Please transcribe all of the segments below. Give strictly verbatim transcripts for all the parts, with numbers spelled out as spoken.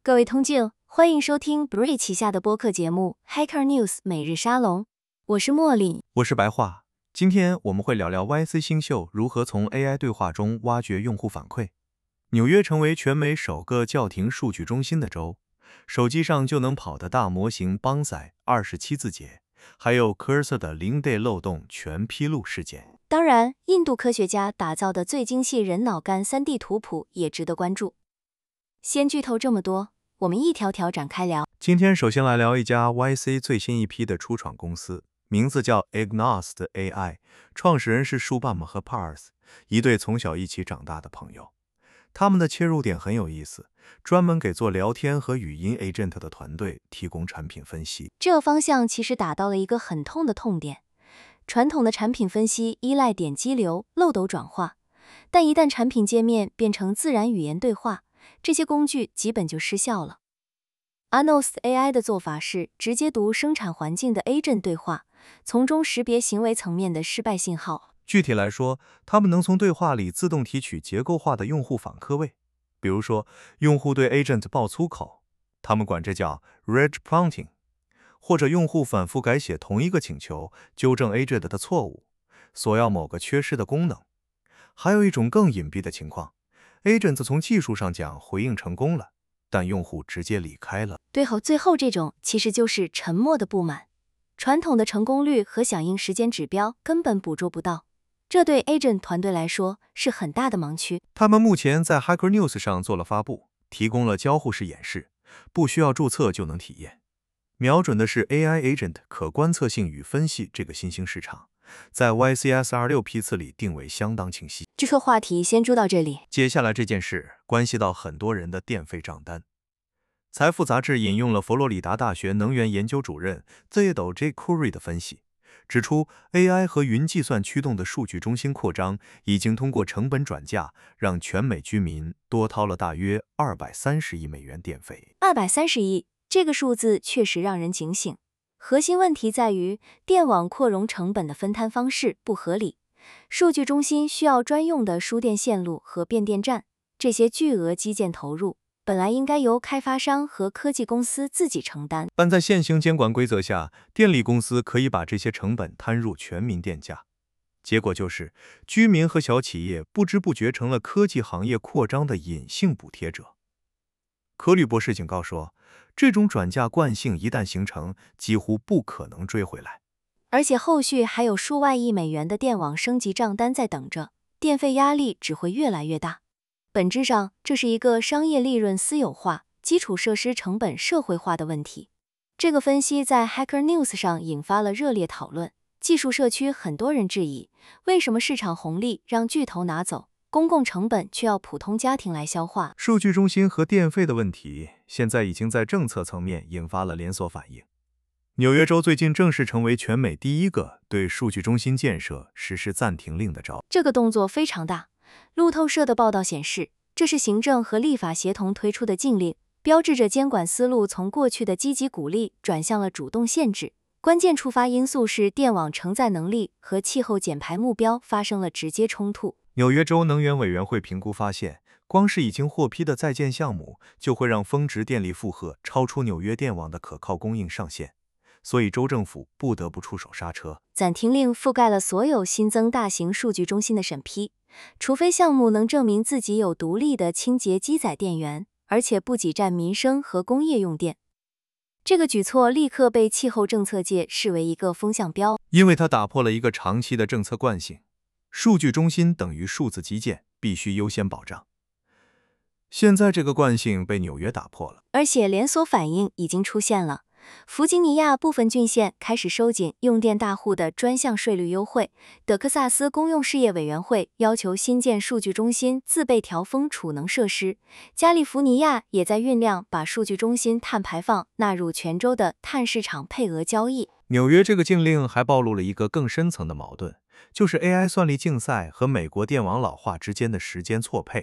各位通敬，欢迎收听 Bree 旗下的播客节目 Hacker News 每日沙龙，我是茉莉， 我是白话。今天我们会聊聊 Y C 新秀如何从 A I 对话中挖掘用户反馈。纽约成为全美首个叫停数据中心的州，手机上就能跑的大模型 Bonsai 二十七字节，还有 Cursor 的零 day 漏洞全披露事件。 当然，印度科学家打造的最精细人脑干 三 D 图谱也值得关注。先剧透这么多，我们一条条展开聊。 今天首先来聊一家 Y C 最新一批的初创公司，名字叫 Agnost A I， 创始人是 Shubham 和 Pars， 一对从小一起长大的朋友。他们的切入点很有意思，专门给做聊天和语音 agent 的团队提供产品分析。 这个方向其实打到了一个很痛的痛点。传统的产品分析依赖点击流、漏斗转化，但一旦产品界面变成自然语言对话，这些工具基本就失效了。Agnost A I 的做法是直接读生产环境的 agent 对话，从中识别行为层面的失败信号。 具体来说，他们能从对话里自动提取结构化的用户访客位，比如说用户对 agent 爆粗口，他们管这叫 rage prompting， 或者用户反复改写同一个请求，纠正 agent 的错误，索要某个缺失的功能。还有一种更隐蔽的情况， agent 从技术上讲回应成功了，但用户直接离开了。 对后最后这种其实就是沉默的不满，传统的成功率和响应时间指标根本捕捉不到，这对 agent 团队来说是很大的盲区。 他们目前在 Hacker News 上做了发布，提供了交互式演示，不需要注册就能体验。瞄准的是 A I agent 可观测性与分析这个新兴市场，在 Y C S 二十六 批次里定位相当清晰。 这个话题先说到这里。 接下来这件事关系到很多人的电费账单。财富杂志引用了佛罗里达大学能源研究主任 Theodore J. Curry 的分析，指出 A I 和云计算驱动的数据中心扩张已经通过成本转嫁，让全美居民多掏了大约二百三十亿美元电费。 二百三十亿，这个数字确实让人警醒。核心问题在于电网扩容成本的分摊方式不合理，数据中心需要专用的输电线路和变电站，这些巨额基建投入本来应该由开发商和科技公司自己承担， 但在现行监管规则下，电力公司可以把这些成本摊入全民电价。结果就是，居民和小企业不知不觉成了科技行业扩张的隐性补贴者。科吕博士警告说，这种转嫁惯性一旦形成，几乎不可能追回来。 而且后续还有数万亿美元的电网升级账单在等着，电费压力只会越来越大。本质上，这是一个商业利润私有化、基础设施成本社会化的问题。这个分析在 Hacker News 上引发了热烈讨论，技术社区很多人质疑，为什么市场红利让巨头拿走，公共成本却要普通家庭来消化？ 数据中心和电费的问题，现在已经在政策层面引发了连锁反应。纽约州最近正式成为全美第一个对数据中心建设实施暂停令的州。 这个动作非常大。路透社的报道显示，这是行政和立法协同推出的禁令，标志着监管思路从过去的积极鼓励转向了主动限制。关键触发因素是电网承载能力和气候减排目标发生了直接冲突。 纽约州能源委员会评估发现，光是已经获批的在建项目就会让峰值电力负荷超出纽约电网的可靠供应上限，所以州政府不得不出手刹车。 暂停令覆盖了所有新增大型数据中心的审批，除非项目能证明自己有独立的清洁机载电源，而且不挤占民生和工业用电。这个举措立刻被气候政策界视为一个风向标， 因为它打破了一个长期的政策惯性，数据中心等于数字基建，必须优先保障。现在这个惯性被纽约打破了， 而且连锁反应已经出现了。弗吉尼亚部分郡县开始收紧用电大户的专项税率优惠，德克萨斯公用事业委员会要求新建数据中心自备调峰储能设施，加利福尼亚也在酝酿把数据中心碳排放纳入全州的碳市场配额交易。 纽约这个禁令还暴露了一个更深层的矛盾，就是 A I 算力竞赛和美国电网老化之间的时间错配。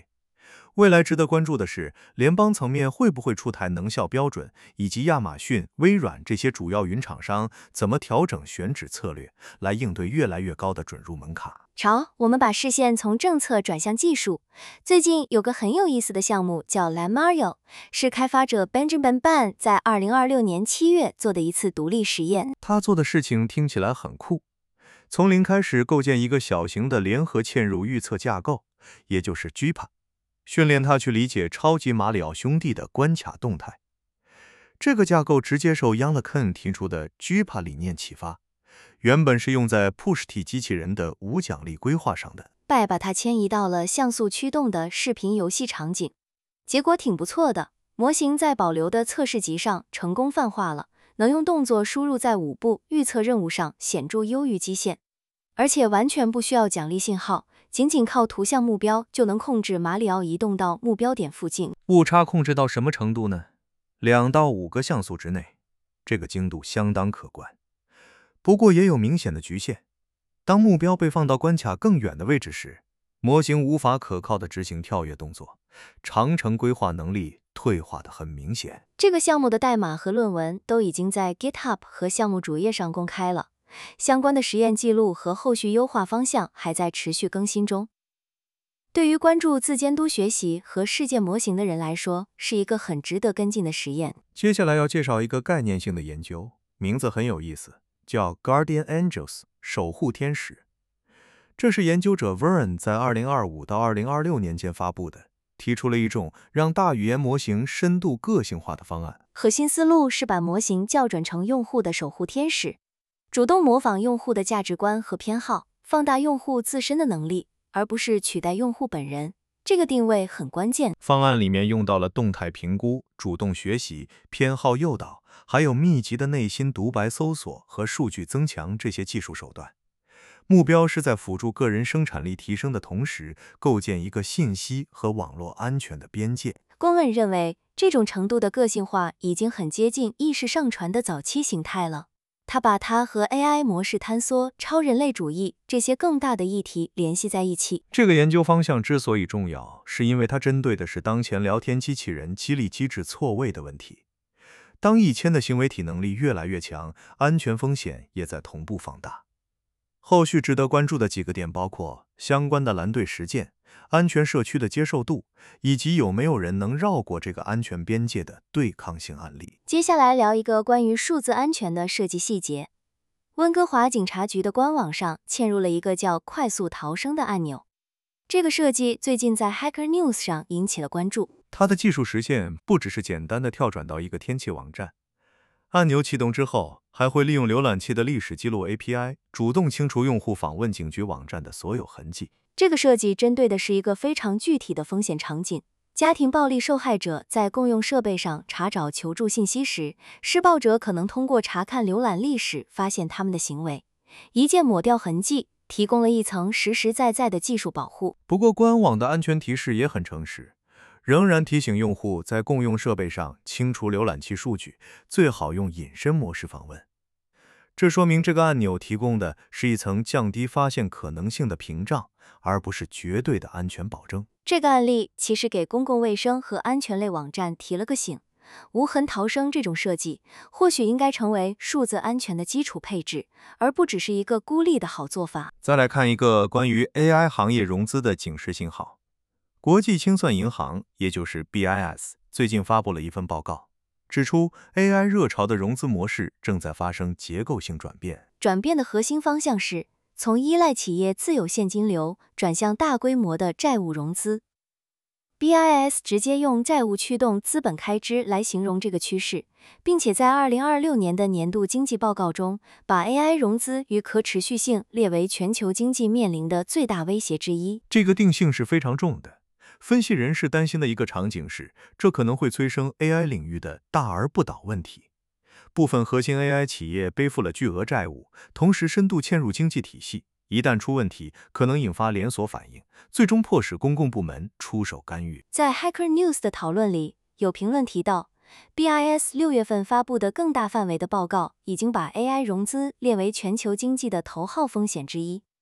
未来值得关注的是，联邦层面会不会出台能效标准，以及亚马逊、微软这些主要云厂商怎么调整选址策略，来应对越来越高的准入门槛。 潮，我们把视线从政策转向技术。最近有个很有意思的项目叫 Llamario， 是开发者 Benjamin Ban 在二零二六年七月做的一次独立实验。 他做的事情听起来很酷，从零开始构建一个小型的联合嵌入预测架构，也就是 G P A， 训练它去理解超级马里奥兄弟的关卡动态。这个架构直接受 Yann LeCun 提出的 G P A 理念启发，原本是用在 Push 体机器人的无奖励规划上的。 拜把它迁移到了像素驱动的视频游戏场景，结果挺不错的。模型在保留的测试集上成功泛化了，能用动作输入在五步预测任务上显著优于基线，而且完全不需要奖励信号，仅仅靠图像目标就能控制马里奥移动到目标点附近。 误差控制到什么程度呢？两到五个像素之内，这个精度相当可观。不过也有明显的局限，当目标被放到关卡更远的位置时，模型无法可靠地执行跳跃动作，长程规划能力退化得很明显。 这个项目的代码和论文都已经在 GitHub 和项目主页上公开了，相关的实验记录和后续优化方向还在持续更新中。对于关注自监督学习和事件模型的人来说，是一个很值得跟进的实验。 接下来要介绍一个概念性的研究，名字很有意思，叫 Guardian Angels 守护天使。这是研究者 Vern 在二零二五到二零二六年间发布的，提出了一种让大语言模型深度个性化的方案。 核心思路是把模型校准成用户的守护天使，主动模仿用户的价值观和偏好，放大用户自身的能力，而不是取代用户本人。这个定位很关键。 方案里面用到了动态评估、主动学习、偏好诱导，还有密集的内心独白搜索和数据增强这些技术手段。目标是在辅助个人生产力提升的同时，构建一个信息和网络安全的边界。 公问认为，这种程度的个性化已经很接近意识上传的早期形态了。他把它和 A I 模式坍缩、超人类主义这些更大的议题联系在一起。 这个研究方向之所以重要，是因为它针对的是当前聊天机器人激励机制错位的问题。当一千的行为体能力越来越强，安全风险也在同步放大。后续值得关注的几个点包括相关的蓝队实践、安全社区的接受度，以及有没有人能绕过这个安全边界的对抗性案例。 接下来聊一个关于数字安全的设计细节。温哥华警察局的官网上嵌入了一个叫快速逃生的按钮，这个设计最近在 Hacker News 上引起了关注。 它的技术实现不只是简单的跳转到一个天气网站，按钮启动之后，还会利用浏览器的历史记录 A P I 主动清除用户访问警局网站的所有痕迹。 这个设计针对的是一个非常具体的风险场景。家庭暴力受害者在共用设备上查找求助信息时，施暴者可能通过查看浏览历史发现他们的行为，一键抹掉痕迹，提供了一层实实在在的技术保护。 不过官网的安全提示也很诚实，仍然提醒用户在共用设备上清除浏览器数据，最好用隐身模式访问。这说明这个按钮提供的是一层降低发现可能性的屏障，而不是绝对的安全保证。 这个案例其实给公共卫生和安全类网站提了个醒，无痕逃生这种设计或许应该成为数字安全的基础配置，而不只是一个孤立的好做法。 再来看一个关于 A I 行业融资的警示信号。国际清算银行，也就是 B I S， 最近发布了一份报告，指出 A I 热潮的融资模式正在发生结构性转变。 转变的核心方向是从依赖企业自有现金流转向大规模的债务融资。B I S 直接用债务驱动资本开支来形容这个趋势，并且在二零二六年的年度经济报告中，把 A I 融资与可持续性列为全球经济面临的最大威胁之一。 这个定性是非常重的。分析人士担心的一个场景是，这可能会催生 A I 领域的大而不倒问题。部分核心 A I 企业背负了巨额债务，同时深度嵌入经济体系，一旦出问题，可能引发连锁反应，最终迫使公共部门出手干预。 在 Hacker News 的讨论里，有评论提到 B I S 六月份发布的更大范围的报告已经把 A I 融资列为全球经济的头号风险之一。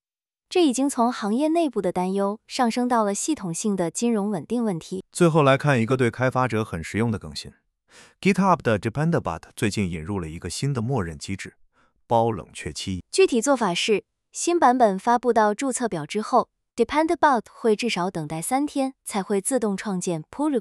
这已经从行业内部的担忧上升到了系统性的金融稳定问题。 最后来看一个对开发者很实用的更新 ，GitHub 的 Dependabot 最近引入了一个新的默认机制——包冷却期。 具体做法是，新版本发布到注册表之后 ，Dependabot 会至少等待三天才会自动创建 pull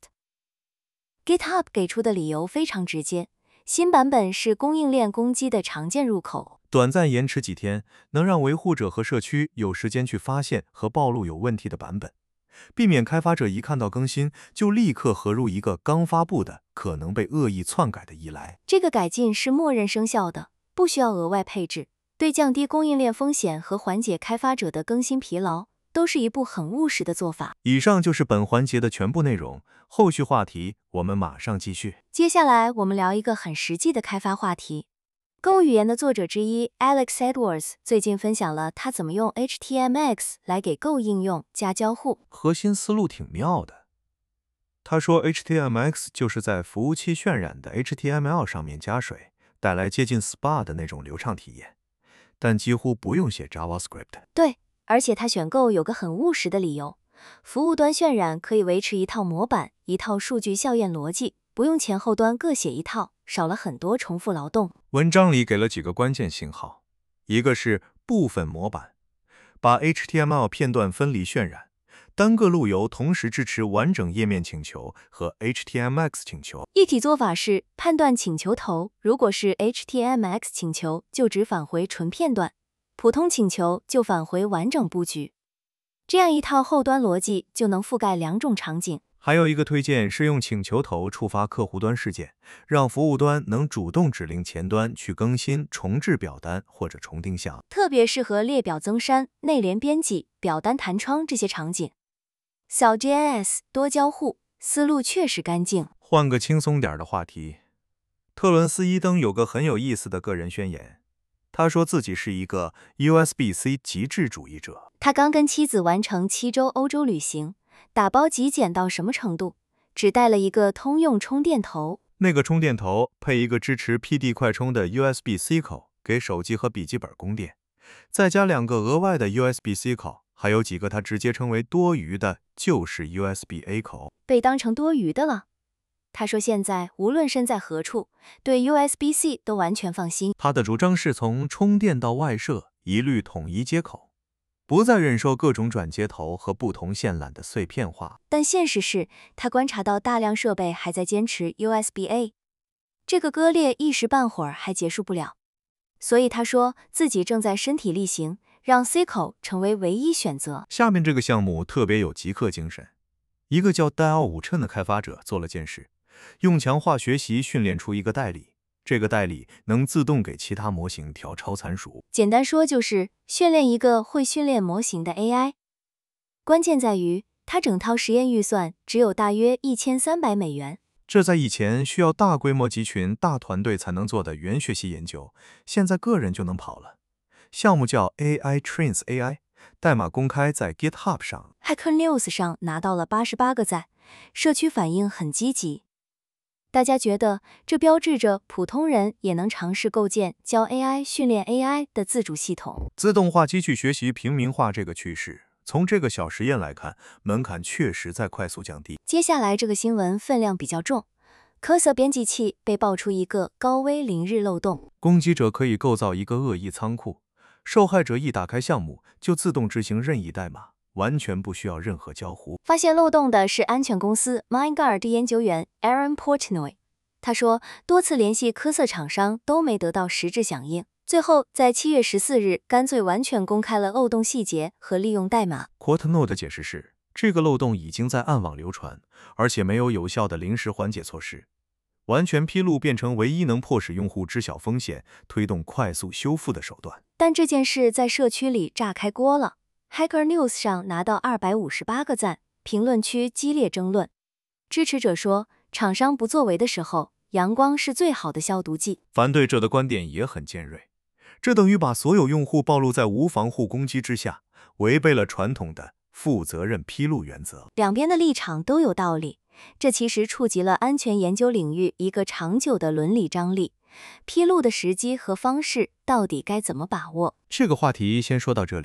request。GitHub 给出的理由非常直接，新版本是供应链攻击的常见入口。 短暂延迟几天，能让维护者和社区有时间去发现和暴露有问题的版本，避免开发者一看到更新就立刻合入一个刚发布的可能被恶意篡改的依赖。 这个改进是默认生效的，不需要额外配置，对降低供应链风险和缓解开发者的更新疲劳，都是一步很务实的做法。 以上就是本环节的全部内容，后续话题我们马上继续。 接下来我们聊一个很实际的开发话题。Go 语言的作者之一 Alex Edwards 最近分享了他怎么用 H T M X 来给 Go 应用加交互。 核心思路挺妙的。他说 H T M X 就是在服务器渲染的 H T M L 上面加水，带来接近 S P A 的那种流畅体验，但几乎不用写 JavaScript。 对，而且他选 Go 有个很务实的理由，服务端渲染可以维持一套模板，一套数据校验逻辑，不用前后端各写一套，少了很多重复劳动。 文章里给了几个关键信号，一个是部分模板，把 H T M L 片段分离渲染，单个路由同时支持完整页面请求和 H T M X 请求。 一体做法是判断请求头，如果是 H T M X 请求就只返回纯片段，普通请求就返回完整布局。这样一套后端逻辑就能覆盖两种场景。 还有一个推荐是用请求头触发客户端事件，让服务端能主动指令前端去更新、重置表单或者重定向， 特别适合列表增删、内联编辑、表单弹窗这些场景。小 J S 多交互，思路确实干净。 换个轻松点的话题，特伦斯·伊登有个很有意思的个人宣言，他说自己是一个 U S B C 极致主义者。 他刚跟妻子完成七周欧洲旅行，打包极简到什么程度？只带了一个通用充电头， 那个充电头配一个支持 P D 快充的 U S B C 口，给手机和笔记本供电，再加两个额外的 U S B C 口，还有几个他直接称为多余的就是 U S B A 口， 被当成多余的了。他说现在无论身在何处，对 U S B C 都完全放心。 他的主张是从充电到外设一律统一接口，不再忍受各种转接头和不同线缆的碎片化。 但现实是，他观察到大量设备还在坚持 U S B A， 这个割裂一时半会儿还结束不了。所以他说自己正在身体力行，让 C 口成为唯一选择。 下面这个项目特别有极客精神，一个叫戴奥武琛的开发者做了件事，用强化学习训练出一个代理，这个代理能自动给其他模型调超参数。 简单说就是训练一个会训练模型的 A I。关键在于，他整套实验预算只有大约一千三百美元。 这在以前需要大规模集群、大团队才能做的原学习研究，现在个人就能跑了。项目叫 A I Trains A I， 代码公开在 GitHub 上。 Hacker News 上拿到了八十八个赞，社区反应很积极。大家觉得这标志着普通人也能尝试构建教 A I 训练 A I 的自主系统。 自动化机器学习平民化这个趋势，从这个小实验来看，门槛确实在快速降低。 接下来这个新闻分量比较重， Cursor 编辑器被爆出一个高危零日漏洞。 攻击者可以构造一个恶意仓库，受害者一打开项目就自动执行任意代码，完全不需要任何交互。 发现漏洞的是安全公司 MindGuard 研究员 Aaron Portnoy， 他说多次联系科瑟厂商都没得到实质响应，最后在七月十四日干脆完全公开了漏洞细节和利用代码。 Portnoy 的解释是，这个漏洞已经在暗网流传，而且没有有效的临时缓解措施，完全披露变成唯一能迫使用户知晓风险、推动快速修复的手段。 但这件事在社区里炸开锅了， Hacker News 上拿到二百五十八个赞，评论区激烈争论。支持者说，厂商不作为的时候，阳光是最好的消毒剂。 反对者的观点也很尖锐，这等于把所有用户暴露在无防护攻击之下，违背了传统的负责任披露原则。 两边的立场都有道理，这其实触及了安全研究领域一个长久的伦理张力，披露的时机和方式到底该怎么把握？ 这个话题先说到这里，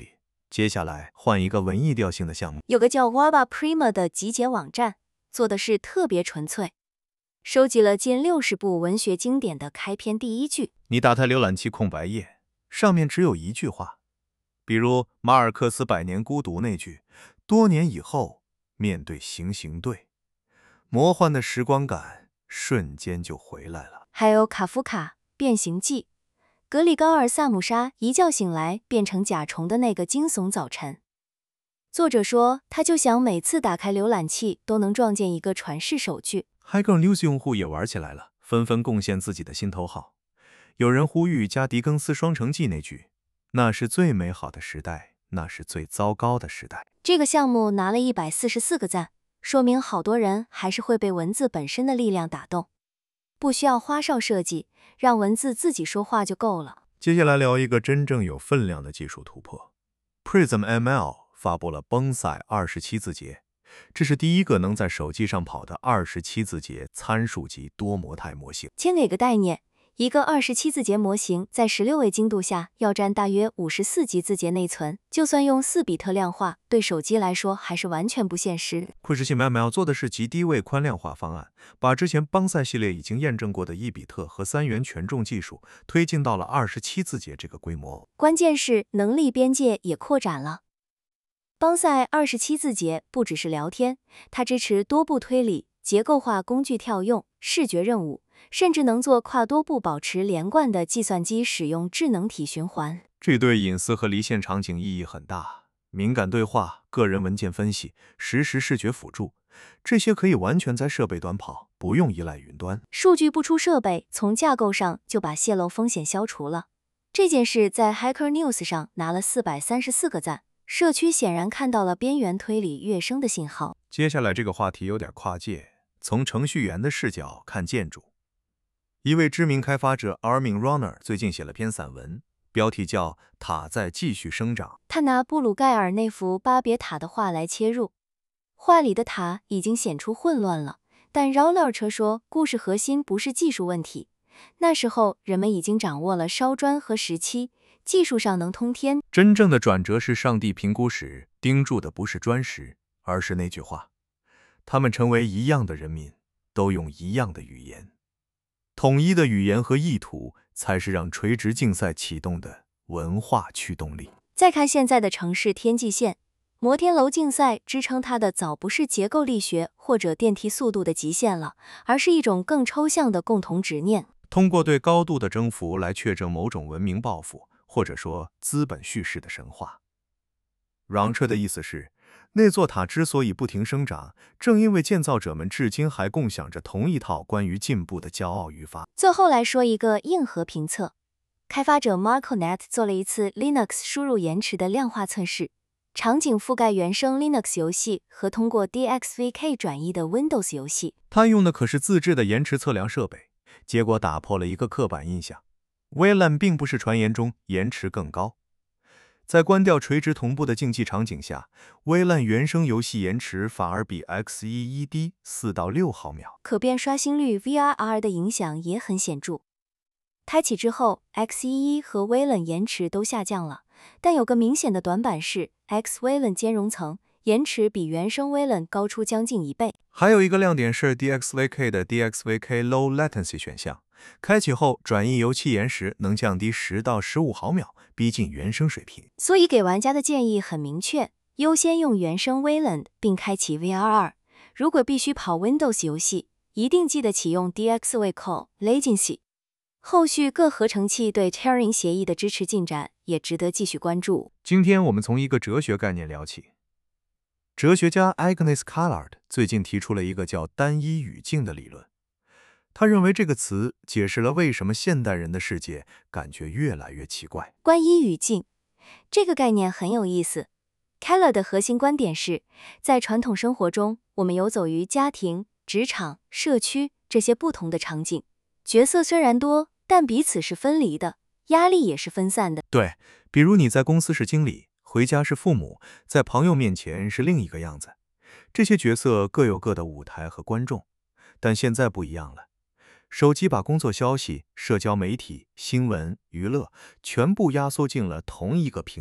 接下来换一个文艺调性的项目， 有个叫 Waba Prima 的集结网站，做的是特别纯粹，收集了近六十部文学经典的开篇第一句。 你打开浏览器空白页，上面只有一句话，比如马尔克斯《百年孤独》那句，多年以后面对行刑队，魔幻的时光感瞬间就回来了。 还有卡夫卡《变形记》，格里高尔·萨姆沙一觉醒来变成甲虫的那个惊悚早晨。作者说，他就想每次打开浏览器都能撞见一个传世首句。 Hacker News 用户也玩起来了，纷纷贡献自己的心头好。有人呼吁加狄更斯《双城记》那句，那是最美好的时代，那是最糟糕的时代。 这个项目拿了一百四十四个赞，说明好多人还是会被文字本身的力量打动，不需要花哨设计，让文字自己说话就够了。 接下来聊一个真正有分量的技术突破。Prism M L 发布了 Bonsai 二十七字节，这是第一个能在手机上跑的二十七字节参数级多模态模型。 先给个概念，一个二十七字节模型在十六位精度下要占大约五十四 G 字节内存，就算用四比特量化，对手机来说还是完全不现实。 绘视性 M L 做的是极低位宽量化方案，把之前邦赛系列已经验证过的一比特和三元权重技术推进到了二十七字节这个规模。 关键是能力边界也扩展了。邦赛二十七字节不只是聊天，它支持多步推理、结构化工具跳用、视觉任务，甚至能做跨多步保持连贯的计算机使用智能体循环。 这对隐私和离线场景意义很大，敏感对话、个人文件分析、实时视觉辅助，这些可以完全在设备端跑，不用依赖云端。 数据不出设备，从架构上就把泄露风险消除了。这件事在 Hacker News 上拿了四百三十四个赞，社区显然看到了边缘推理跃升的信号。 接下来这个话题有点跨界，从程序员的视角看建筑。一位知名开发者 Armin Runner 最近写了篇散文，标题叫《塔在继续生长》。 他拿布鲁盖尔那幅巴别塔的画来切入，画里的塔已经显出混乱了，但 Runner 车说故事核心不是技术问题，那时候人们已经掌握了烧砖和石漆，技术上能通天。 真正的转折是上帝评估时盯住的不是砖石，而是那句话：他们成为一样的人民，都用一样的语言。统一的语言和意图才是让垂直竞赛启动的文化驱动力。 再看现在的城市天际线，摩天楼竞赛支撑它的早不是结构力学或者电梯速度的极限了，而是一种更抽象的共同执念。 通过对高度的征服来确证某种文明抱负，或者说资本叙事的神话。嚷彻的意思是，那座塔之所以不停生长，正因为建造者们至今还共享着同一套关于进步的骄傲语法。 最后来说一个硬核评测，开发者 MarcoNet 做了一次 Linux 输入延迟的量化测试，场景覆盖原生 Linux 游戏和通过 D X V K 转译的 Windows 游戏。 他用的可是自制的延迟测量设备，结果打破了一个刻板印象。V LAN 并不是传言中延迟更高。在关掉垂直同步的竞技场景下， V LAN 原生游戏延迟反而比 X E E 低四到六毫秒。 可变刷新率 V R R 的影响也很显著。开启之后 X E E 和 V LAN 延迟都下降了，但有个明显的短板是 X V LAN 兼容层延迟比原生 V LAN 高出将近一倍。 还有一个亮点是 D X V K 的 D X V K Low Latency 选项，开启后转译油气延时能降低十到十五毫秒，逼近原生水平。 所以给玩家的建议很明确，优先用原生 V LAN 并开启 V R R。如果必须跑 Windows 游戏，一定记得启用 D X V K Latency。后续各合成器对 Turing 协议的支持进展也值得继续关注。 今天我们从一个哲学概念聊起。哲学家 Agnes Callard 最近提出了一个叫单一语境的理论。他认为这个词解释了为什么现代人的世界感觉越来越奇怪。 关一语境这个概念很有意思。Callard 的核心观点是，在传统生活中，我们游走于家庭、职场、社区这些不同的场景，角色虽然多，但彼此是分离的，压力也是分散的。 对，比如你在公司是经理，回家是父母，在朋友面前是另一个样子。这些角色各有各的舞台和观众，但现在不一样了。手机把工作消息、社交媒体、新闻、娱乐全部压缩进了同一个屏幕、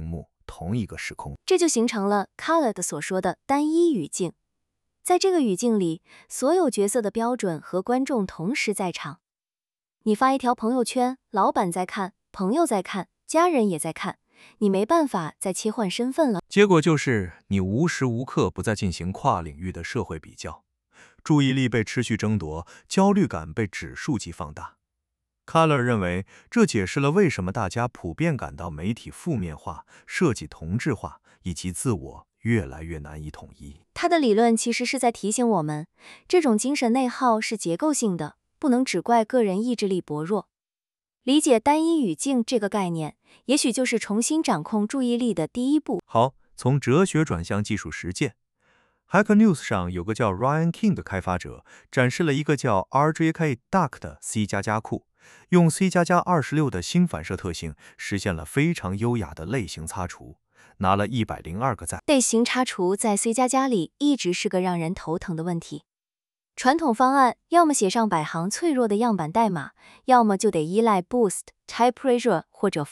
同一个时空。 这就形成了 Khaled 所说的单一语境。在这个语境里，所有角色的标准和观众同时在场。你发一条朋友圈，老板在看，朋友在看，家人也在看，你没办法再切换身份了。 结果就是你无时无刻不在进行跨领域的社会比较，注意力被持续争夺，焦虑感被指数级放大。Color 认为，这解释了为什么大家普遍感到媒体负面化、设计同质化以及自我越来越难以统一。 他的理论其实是在提醒我们，这种精神内耗是结构性的，不能只怪个人意志力薄弱。理解单一语境这个概念，也许就是重新掌控注意力的第一步。 好，从哲学转向技术实践。Hacker News 上有个叫 Ryan King 的开发者，展示了一个叫 R J K Duck 的 C 加加库，用 C 加加二十六的新反射特性，实现了非常优雅的类型擦除，拿了一百零二个赞。 类型擦除在 C 加加里一直是个让人头疼的问题。传统方案要么写上百行脆弱的样板代码，要么就得依赖 Boost、TypeRasure 或者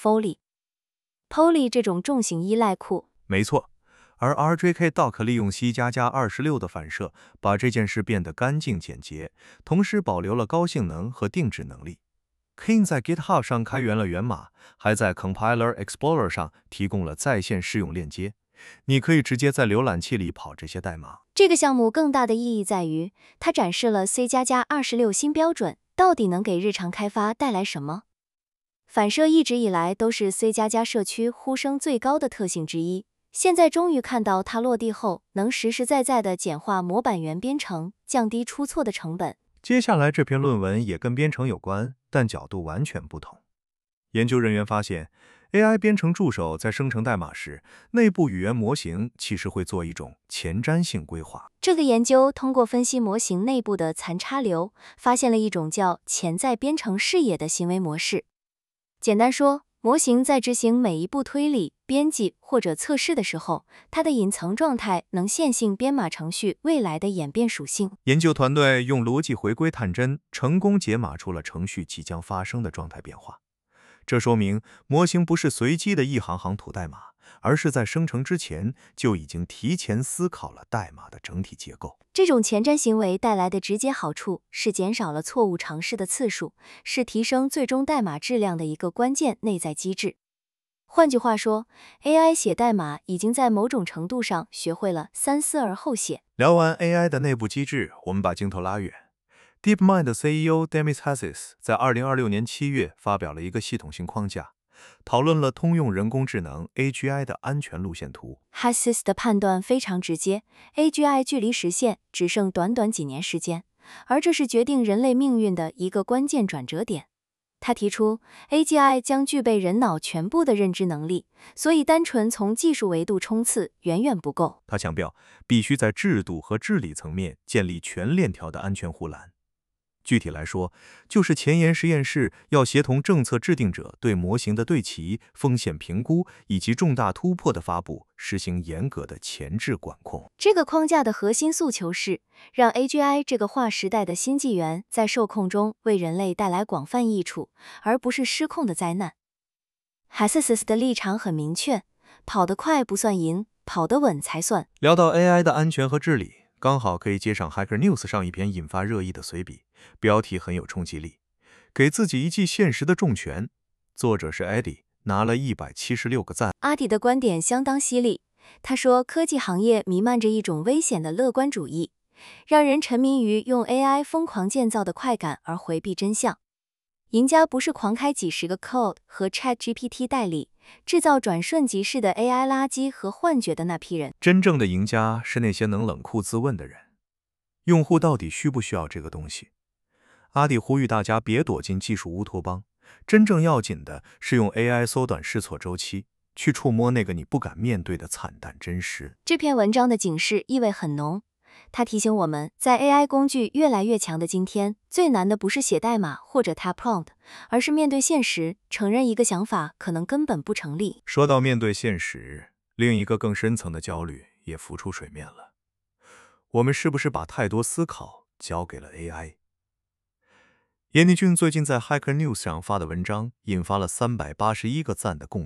Foley。Poly 这种重型依赖库， 没错。而 R J K Duck 利用 C 加加二十六的反射，把这件事变得干净简洁，同时保留了高性能和定制能力。King 在 GitHub 上开源了源码，还在 Compiler Explorer 上提供了在线试用链接，你可以直接在浏览器里跑这些代码。 这个项目更大的意义在于，它展示了 C 加加二十六新标准到底能给日常开发带来什么。反射一直以来都是 C 加加社区呼声最高的特性之一。现在终于看到它落地后，能实实在在地简化模板元编程，降低出错的成本。 接下来这篇论文也跟编程有关，但角度完全不同。研究人员发现 ，A I 编程助手在生成代码时，内部语言模型其实会做一种前瞻性规划。 这个研究通过分析模型内部的残差流，发现了一种叫潜在编程视野的行为模式。简单说，模型在执行每一步推理、编辑或者测试的时候，它的隐藏状态能线性编码程序未来的演变属性。 研究团队用逻辑回归探针，成功解码出了程序即将发生的状态变化。这说明模型不是随机的一行行吐代码，而是在生成之前就已经提前思考了代码的整体结构。 这种前瞻行为带来的直接好处是减少了错误尝试的次数，是提升最终代码质量的一个关键内在机制。换句话说 ，A I 写代码已经在某种程度上学会了三思而后写。 聊完 A I 的内部机制，我们把镜头拉远。DeepMind 的 C E O Demis Hasssis 在二零二六年七月发表了一个系统性框架，讨论了通用人工智能 A G I 的安全路线图。 Hasssis 的判断非常直接 ，A G I 距离实现只剩短短几年时间，而这是决定人类命运的一个关键转折点。他提出 ，A G I 将具备人脑全部的认知能力，所以单纯从技术维度冲刺远远不够。 他强调，必须在制度和治理层面建立全链条的安全护栏。具体来说，就是前沿实验室要协同政策制定者对模型的对齐、风险评估以及重大突破的发布实行严格的前置管控。 这个框架的核心诉求是，让 A G I 这个划时代的新纪元在受控中为人类带来广泛益处，而不是失控的灾难。Hasssis 的立场很明确，跑得快不算赢，跑得稳才算。 聊到 A I 的安全和治理，刚好可以接上 Hacker News 上一篇引发热议的随笔，标题很有冲击力，给自己一记现实的重拳。作者是 Eddie， 拿了一百七十六个赞。 阿迪的观点相当犀利，他说科技行业弥漫着一种危险的乐观主义，让人沉迷于用 A I 疯狂建造的快感而回避真相。赢家不是狂开几十个 code 和 ChatGPT 代理，制造转瞬即逝的 A I 垃圾和幻觉的那批人。 真正的赢家是那些能冷酷自问的人。用户到底需不需要这个东西？阿迪呼吁大家别躲进技术乌托邦，真正要紧的是用 A I 缩短试错周期，去触摸那个你不敢面对的惨淡真实。 这篇文章的警示意味很浓，它提醒我们，在 A I 工具越来越强的今天，最难的不是写代码或者 type prompt， 而是面对现实，承认一个想法可能根本不成立。 说到面对现实，另一个更深层的焦虑也浮出水面了。我们是不是把太多思考交给了 A I？ 闫妮俊最近在 Hacker News 上发的文章引发了三百八十一个赞的共鸣。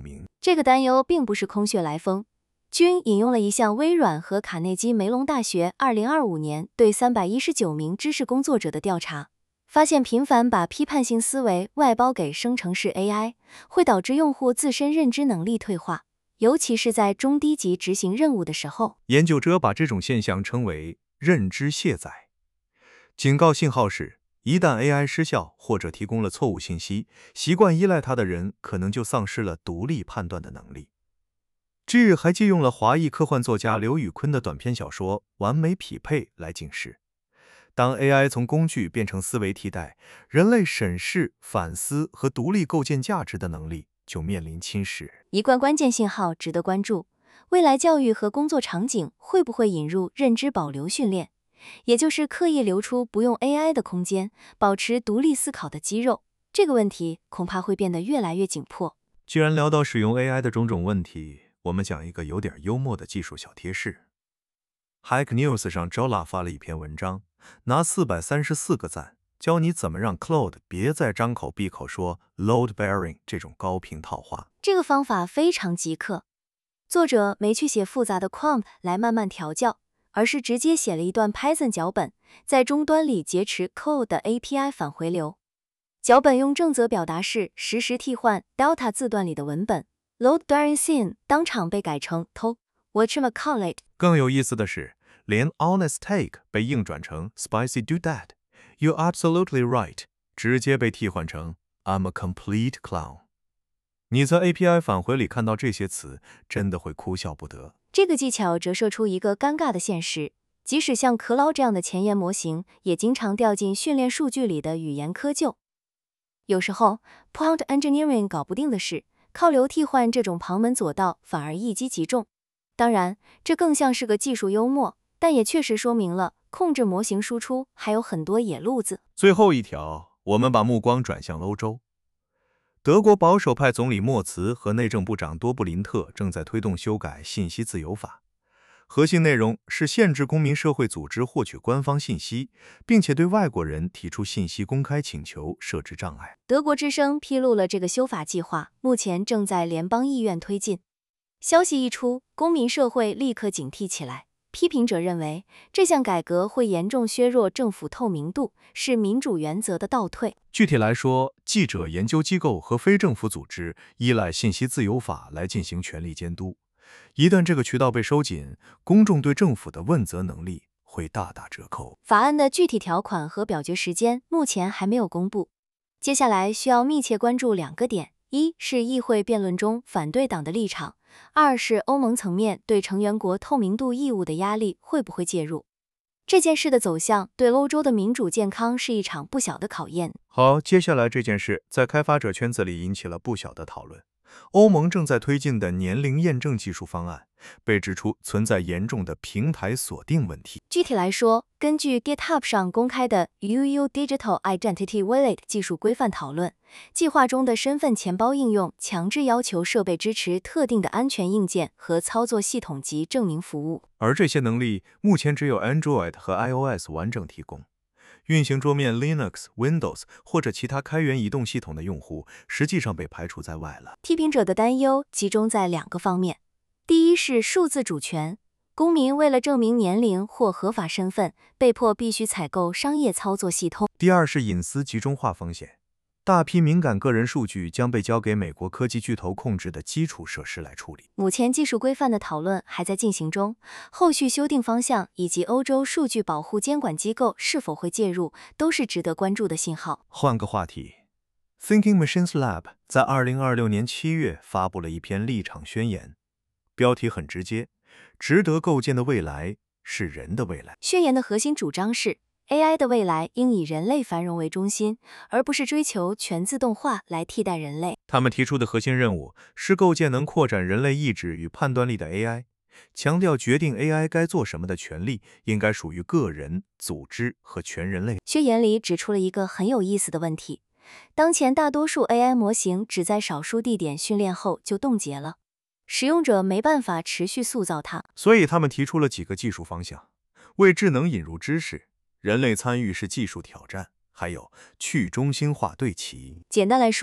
这个担忧并不是空穴来风。均引用了一项微软和卡内基梅隆大学二零二五年对三百一十九名知识工作者的调查，发现频繁把批判性思维外包给生成式 A I， 会导致用户自身认知能力退化，尤其是在中低级执行任务的时候。 研究者把这种现象称为认知卸载。警告信号是，一旦 A I 失效或者提供了错误信息，习惯依赖它的人可能就丧失了独立判断的能力。这日还借用了华裔科幻作家刘宇昆的短篇小说《完美匹配》来警示，当 A I 从工具变成思维替代，人类审视、反思和独立构建价值的能力就面临侵蚀。 一贯关键信号值得关注，未来教育和工作场景会不会引入认知保留训练，也就是刻意留出不用 A I 的空间，保持独立思考的肌肉？这个问题恐怕会变得越来越紧迫。 既然聊到使用 A I 的种种问题，我们讲一个有点幽默的技术小贴士。Hack News 上 Jola 发了一篇文章，拿四百三十四个赞，教你怎么让 Claude 别再张口闭口说 load bearing 这种高频套话。 这个方法非常即刻，作者没去写复杂的 prompt 来慢慢调教，而是直接写了一段 Python 脚本，在终端里劫持 Code 的 A P I 返回流。脚本用正则表达式实时替换 Delta 字段里的文本。Load bearing scene 当场被改成 to whatchamacallit。 更有意思的是，连 honest take 被硬转成 spicy doodad，You're absolutely right， 直接被替换成 I'm a complete clown。你在 A P I 返回里看到这些词，真的会哭笑不得。 这个技巧折射出一个尴尬的现实，即使像壳劳这样的前沿模型，也经常掉进训练数据里的语言窠臼。有时候 prompt engineering 搞不定的事，靠流替换这种旁门左道反而一击即中。当然，这更像是个技术幽默，但也确实说明了控制模型输出还有很多野路子。 最后一条，我们把目光转向欧洲。德国保守派总理默茨和内政部长多布林特正在推动修改信息自由法，核心内容是限制公民社会组织获取官方信息，并且对外国人提出信息公开请求设置障碍。 德国之声披露了这个修法计划，目前正在联邦议院推进。消息一出，公民社会立刻警惕起来。批评者认为，这项改革会严重削弱政府透明度，是民主原则的倒退。 具体来说，记者、研究机构和非政府组织依赖信息自由法来进行权力监督。一旦这个渠道被收紧，公众对政府的问责能力会大打折扣。 法案的具体条款和表决时间目前还没有公布。接下来需要密切关注两个点：一是议会辩论中反对党的立场；二是欧盟层面对成员国透明度义务的压力会不会介入。这件事的走向对欧洲的民主健康是一场不小的考验。 好，接下来这件事在开发者圈子里引起了不小的讨论。欧盟正在推进的年龄验证技术方案被指出存在严重的平台锁定问题。 具体来说，根据 GitHub 上公开的 E U Digital Identity Wallet 技术规范讨论，计划中的身份钱包应用强制要求设备支持特定的安全硬件和操作系统及证明服务， 而这些能力目前只有 Android 和 iOS 完整提供。运行桌面 Linux、Windows 或者其他开源移动系统的用户实际上被排除在外了。 批评者的担忧集中在两个方面，第一是数字主权，公民为了证明年龄或合法身份，被迫必须采购商业操作系统； 第二是隐私集中化风险，大批敏感个人数据将被交给美国科技巨头控制的基础设施来处理。 目前技术规范的讨论还在进行中，后续修订方向以及欧洲数据保护监管机构是否会介入，都是值得关注的信号。 换个话题 ，Thinking Machines Lab 在二零二六年七月发布了一篇立场宣言，标题很直接，值得构建的未来是人的未来。 宣言的核心主张是A I 的未来应以人类繁荣为中心，而不是追求全自动化来替代人类。 他们提出的核心任务是构建能扩展人类意志与判断力的 A I， 强调决定 A I 该做什么的权利应该属于个人、组织和全人类。 宣言里指出了一个很有意思的问题：当前大多数 A I 模型只在少数地点训练后就冻结了，使用者没办法持续塑造它。 所以他们提出了几个技术方向：为智能引入知识，人类参与是技术挑战，还有去中心化对齐。 简单来说，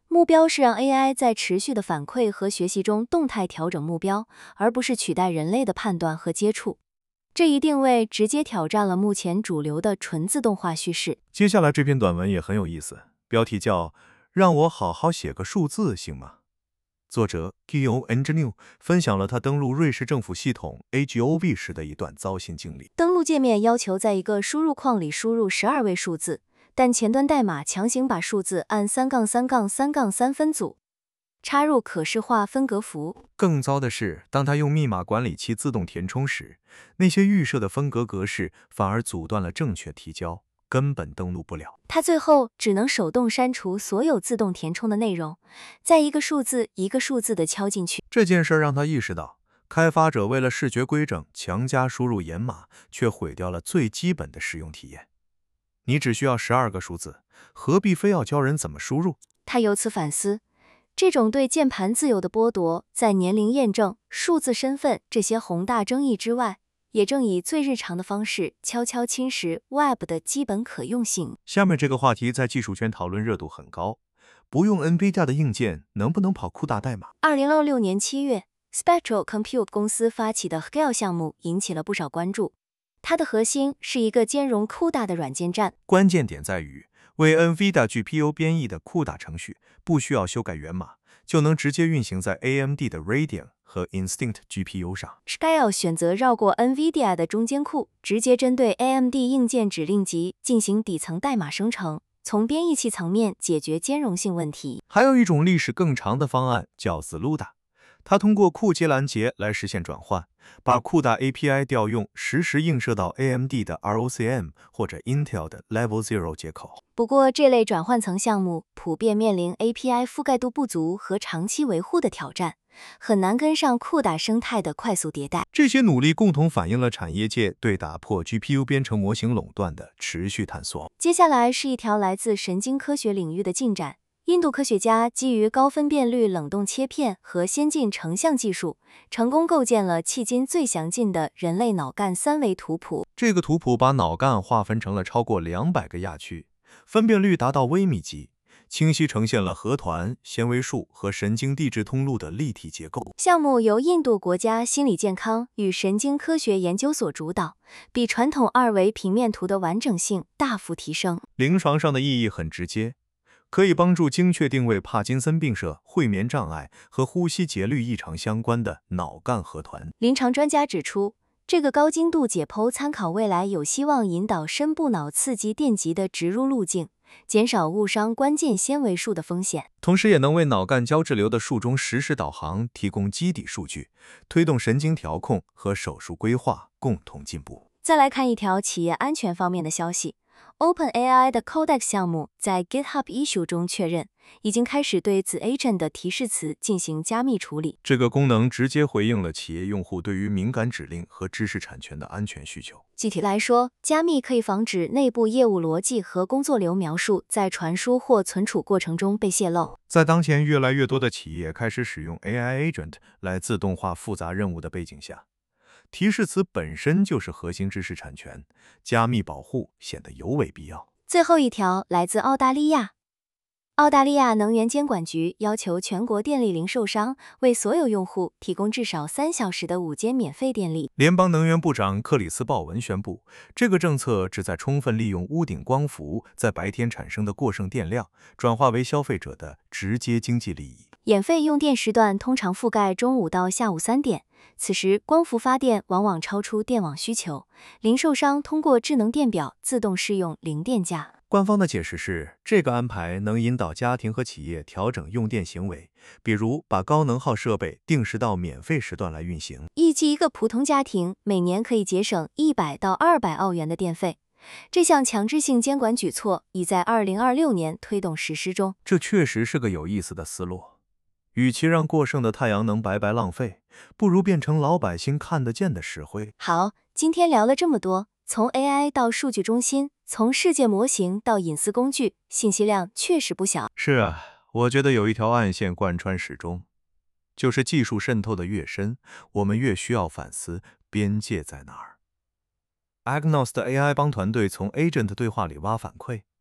目标是让 A I 在持续的反馈和学习中动态调整目标，而不是取代人类的判断和接触。这一定位直接挑战了目前主流的纯自动化叙事。 接下来这篇短文也很有意思，标题叫让我好好写个数字行吗？作者 Guillaume Ingenieux 分享了他登录瑞士政府系统 A G O V 时的一段糟心经历。 登录界面要求在一个输入框里输入十二位数字，但前端代码强行把数字按三杠三杠三杠三分组，插入可视化分隔符。 更糟的是，当他用密码管理器自动填充时，那些预设的分隔格式反而阻断了正确提交，根本登录不了。 他最后只能手动删除所有自动填充的内容，再一个数字一个数字的敲进去。 这件事让他意识到，开发者为了视觉规整强加输入掩码，却毁掉了最基本的使用体验。你只需要十二个数字，何必非要教人怎么输入？ 他由此反思，这种对键盘自由的剥夺，在年龄验证、数字身份这些宏大争议之外，也正以最日常的方式悄悄侵蚀 Web 的基本可用性。 下面这个话题在技术圈讨论热度很高，不用 NVIDIA 的硬件能不能跑酷大代码？ 二零二六年七月 ，Spectral Compute 公司发起的 Scale 项目引起了不少关注。它的核心是一个兼容 CUDA 的软件站， 关键点在于，为 NVIDIA G P U 编译的 CUDA 程序不需要修改源码，就能直接运行在 A M D 的 Radeon 和 Instinct G P U 上。 Scale 选择绕过 NVIDIA 的中间库，直接针对 A M D 硬件指令集进行底层代码生成，从编译器层面解决兼容性问题。 还有一种历史更长的方案叫 Zluda， 它通过库接拦截来实现转换，把 CUDA A P I 调用实时映射到 A M D 的 R O C M 或者 Intel 的 Level Zero 接口。 不过，这类转换层项目普遍面临 A P I 覆盖度不足和长期维护的挑战，很难跟上 CUDA 生态的快速迭代。 这些努力共同反映了产业界对打破 G P U 编程模型垄断的持续探索。 接下来是一条来自神经科学领域的进展。印度科学家基于高分辨率冷冻切片和先进成像技术，成功构建了迄今最详尽的人类脑干三维图谱。 这个图谱把脑干划分成了超过两百个亚区，分辨率达到微米级，清晰呈现了核团、纤维束和神经递质通路的立体结构。 项目由印度国家心理健康与神经科学研究所主导，比传统二维平面图的完整性大幅提升。 临床上的意义很直接，可以帮助精确定位帕金森病社、睡眠障碍和呼吸节律异常相关的脑干核团。 临床专家指出，这个高精度解剖参考未来有希望引导深部脑刺激电极的植入路径，减少误伤关键纤维束的风险， 同时也能为脑干胶质瘤的术中实时导航提供基底数据，推动神经调控和手术规划共同进步。 再来看一条企业安全方面的消息。OpenAI 的 Codex 项目在 GitHub Issue 中确认，已经开始对子 Agent 的提示词进行加密处理。 这个功能直接回应了企业用户对于敏感指令和知识产权的安全需求。 具体来说，加密可以防止内部业务逻辑和工作流描述在传输或存储过程中被泄露。 在当前越来越多的企业开始使用 A I Agent 来自动化复杂任务的背景下，提示词本身就是核心知识产权，加密保护显得尤为必要。 最后一条来自澳大利亚。澳大利亚能源监管局要求全国电力零售商为所有用户提供至少三小时的午间免费电力。 联邦能源部长克里斯鲍文宣布，这个政策旨在充分利用屋顶光伏在白天产生的过剩电量，转化为消费者的直接经济利益。 免费用电时段通常覆盖中午到下午三点，此时光伏发电往往超出电网需求，零售商通过智能电表自动适用零电价。 官方的解释是，这个安排能引导家庭和企业调整用电行为，比如把高能耗设备定时到免费时段来运行。 预计一个普通家庭每年可以节省一百到二百澳元的电费。这项强制性监管举措已在二零二六年推动实施中。 这确实是个有意思的思路。与其让过剩的太阳能白白浪费，不如变成老百姓看得见的石灰。 好，今天聊了这么多，从 A I 到数据中心，从世界模型到隐私工具，信息量确实不小。 是啊，我觉得有一条暗线贯穿始终，就是技术渗透的越深，我们越需要反思边界在哪儿。Agnos 的 A I 帮团队从 Agent 对话里挖反馈，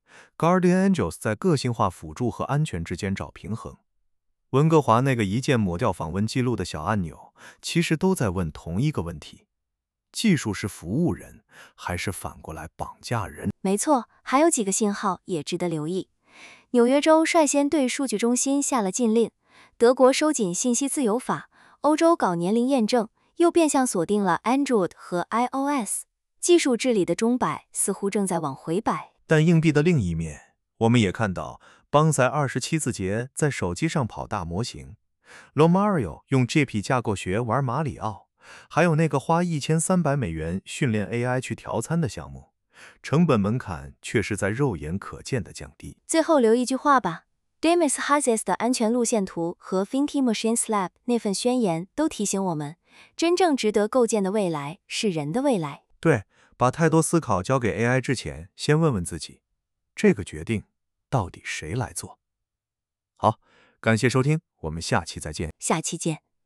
Guardian Angels 在个性化辅助和安全之间找平衡。温哥华那个一键抹掉访问记录的小按钮，其实都在问同一个问题：技术是服务人，还是反过来绑架人？ 没错，还有几个信号也值得留意。纽约州率先对数据中心下了禁令，德国收紧信息自由法，欧洲搞年龄验证，又变相锁定了 Android 和 iOS。技术治理的钟摆似乎正在往回摆。 但硬币的另一面，我们也看到邦塞二十七字节在手机上跑大模型 ，Lomario 用 G P 架构学玩马里奥，还有那个花一千三百美元训练 A I 去调餐的项目，成本门槛却是在肉眼可见的降低。 最后留一句话吧 ，Demis Hazzis 的安全路线图和 Thinking Machines Lab 那份宣言都提醒我们，真正值得构建的未来是人的未来。 对，把太多思考交给 A I 之前，先问问自己，这个决定到底谁来做？好，感谢收听，我们下期再见。 下期见。